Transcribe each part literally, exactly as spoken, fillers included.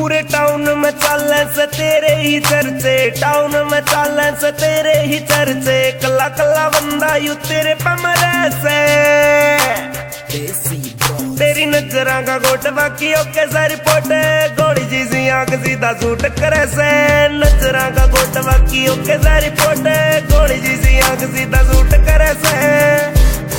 पूरे टाउन में चले से तेरे ही चर्चे, टाउन में चले से तेरे ही चर्चे, कला कला बंदा यू तेरे पमरे से। तेरी नजरा का गोट बाकी ओके सारी पोटे, गोली जी सी आंख सीधा सूट करे से। नजरा का गोट बाकी ओके सारी पोटे, गोली जी सी आंख सीधा सूट करे से।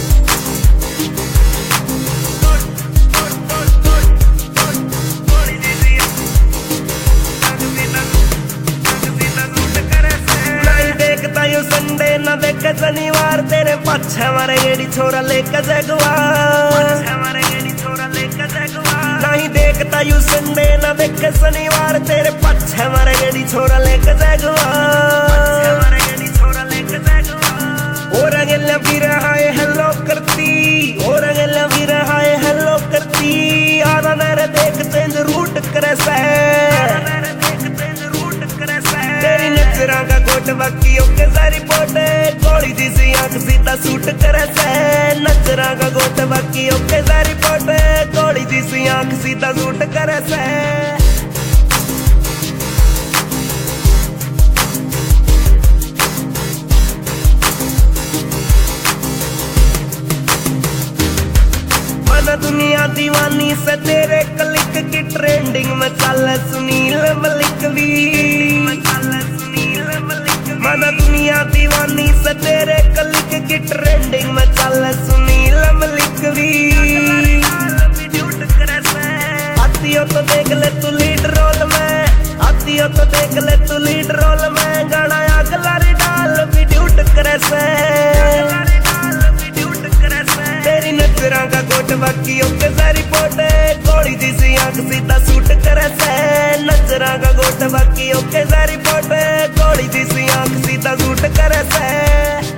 संडे ना देखे शनिवार, तेरे पाछे मारे गेड़ी छोरा लेके जगवार, नहीं देखता यू संडे ना देखे शनिवार, तेरे पाछे मारे गेड़ी छोरा लेके जगवार। और अगला भी रहा है हेलो करती, और अगला भी रहा है हेलो करती, आधा मेरे देखते रूट करे से। तेरी नजरा का गोट बाकी ओके सारी पोटे, गोली जी सी आंख सीधा सूट करे से। नजरा का गोट बाकी ओके सारी पोटे, गोली जी सी आंख सीधा सूट करे से। मन दुनिया दीवानी से तेरे क्लिक की ट्रेंडिंग में चल सुनील मलिक भी। मन दुनिया दीवानी से तेरे क्लिक की ट्रेंडिंग में चल सुनील मलिक भी। आती हो तो देख ले तू लीड रोल में, आती हो तो देख ले तू लीड रोल में, गाना अगला डाल भी ड्यूट करे से। तेरी नजरा का गोट बाकी ओके सारी पोटे, गोली जी सी आंख सीधा सूट करे से। नजरा का गोट बाकी ओके सारी पोटे, गोली जी सी आंख सीधा सूट करे से।